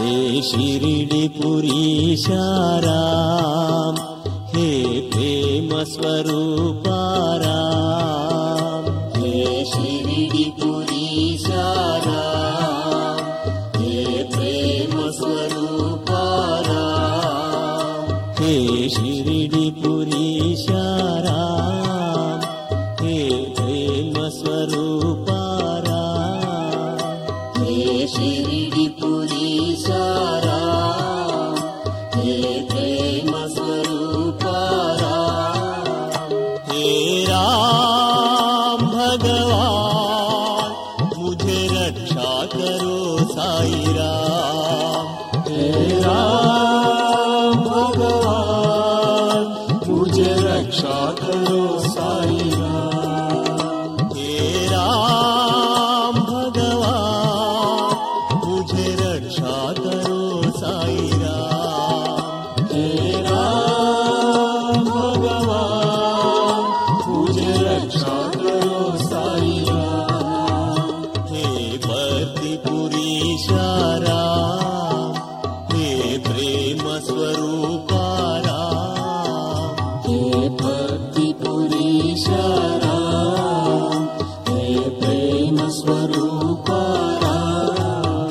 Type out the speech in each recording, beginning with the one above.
हे शिरडी पुरीशा राम, हे प्रेम स्वरूपा राम, हे शिरडी पुरीशा राम, हे प्रेम स्वरूपा राम, हे शिरडी पुरीशा राम, हे प्रेम स्वरूपा राम, हे शिरडी पुरीशा राम, हे प्रेम स्वरूपा राम, हे राम भगवान मुझे रक्षा करो साई राम, हे राम भगवान मुझे रक्षा करो साई राम, हे राम भगवान मुझे रक्षा करो साई राम, हे राम भगवान मुझे रक्षा करो साई राम, हे भक्ति पुरीशा राम, हे प्रेम स्वरूपा राम, हे भक्ति पुरीशा राम, हे प्रेम स्वरूपा राम.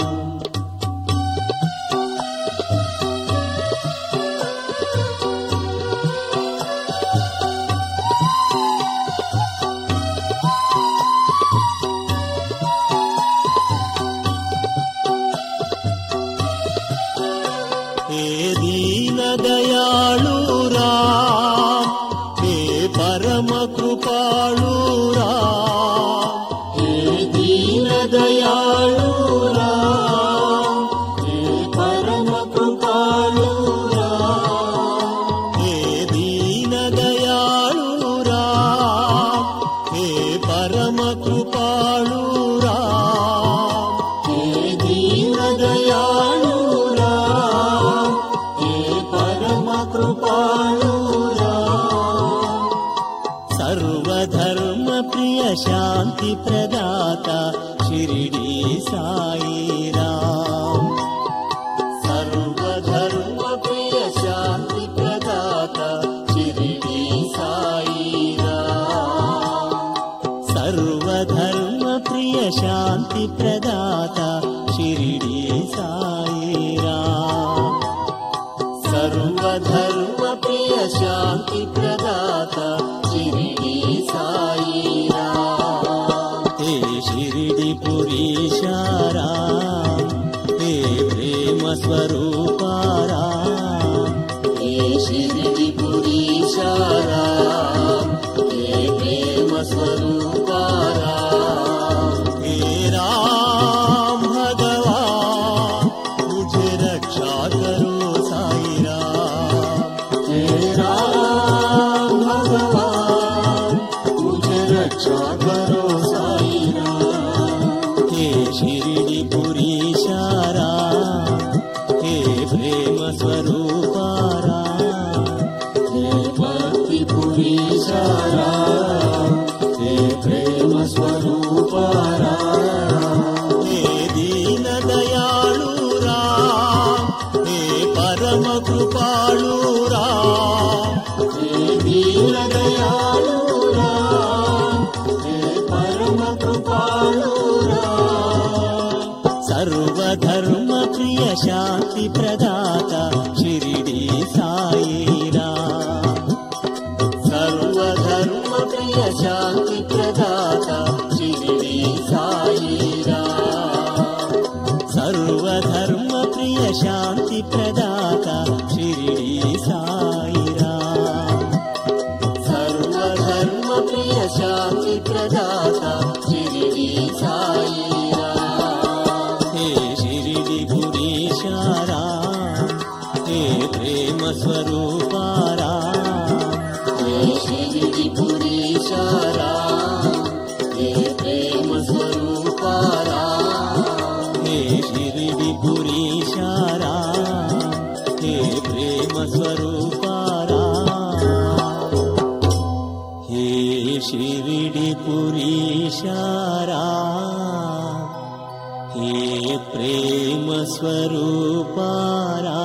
हे दीन दयाळु राम, हे परम कृपाळु राम, हे दीन दयाळु राम, हे परम कृपाळु राम, हे दीन दयाळु राम, हे परम कृपाळु राम, हे दीन दयाळु राम, हे परम कृपाळु राम, सर्वधर्म प्रिय शांति प्रदाता शिरडी साई राम, सर्वधर्म प्रिय शांति प्रदाता शिरडी साई राम, सर्वधर्म प्रिय शांति प्रदाता शिरडी साई राम, सर्वधर्म प्रिय शांति प्रदाता शिरडी साई राम, हे शिरडी पुरीशा राम, हे प्रेम स्वरूपा राम, हे शिरडी पुरीशा राम, हे प्रेम स्वरूपा राम, हे राम भगवान मुझे रक्षा करो साई राम, हे राम भगवान मुझे रक्षा करो साई राम, हे शिरडी पुरीशा राम, हे प्रेम स्वरूपा राम, हे भक्ति पुरीशा राम, हे प्रेम स्वरूपा राम, हे दीन दयाळु राम, हे परम कृपाळु राम, हे दीन दयाळु राम, हे परम कृपाळु राम, सर्वधर्म प्रिय शांति प्रदाता शिरडी साई राम, सर्वधर्म प्रिय शांति प्रदाता शिरडी साई राम, सर्वधर्म प्रिय शांति प्रदाता शिरडी साई राम, सर्वधर्म प्रिय शांति प्रदाता शिरडी साई राम, हे शिरडी पुरीशा राम, हे प्रेम स्वरूपा राम, हे शिरडी पुरीशा राम, हे प्रेम स्वरूपा राम, हे शिरडी पुरीशा राम, हे प्रेम स्वरूपा राम, हे शिरडी पुरीशा राम, हे ప్రేమ స్వరూపారా